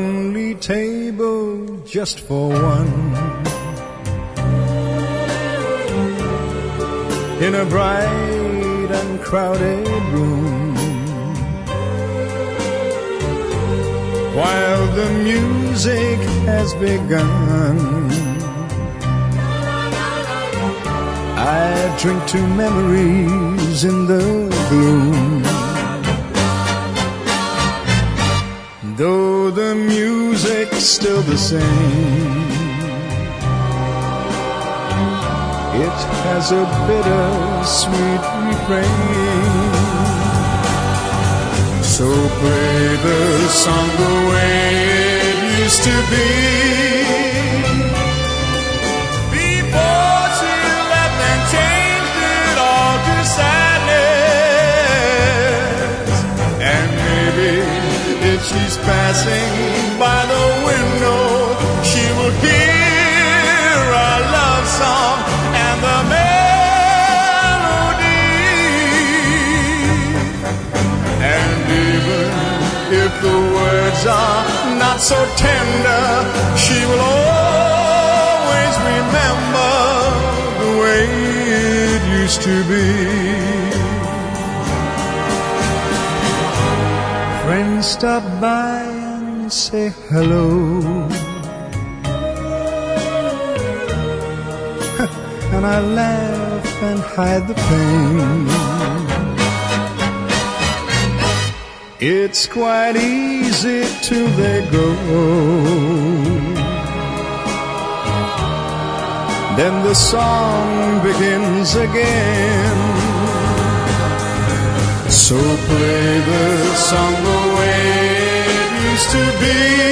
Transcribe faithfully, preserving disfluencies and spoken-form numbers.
lonely table just for one, in a bright and crowded room, while the music has begun. I drink to memories in the gloom. Though the music's still the same, it has a bittersweet refrain. So play the song the way it used to be, before she left and changed it all to sadness. And maybe if she's passing by the window, she will hear our love song and the melody. And even if the words are not so tender, she will always remember the way it used to be. Friends stop by and say hello, and I laugh and hide the pain. It's quite easy till they go, then the song begins again. So play the song the way it used to be,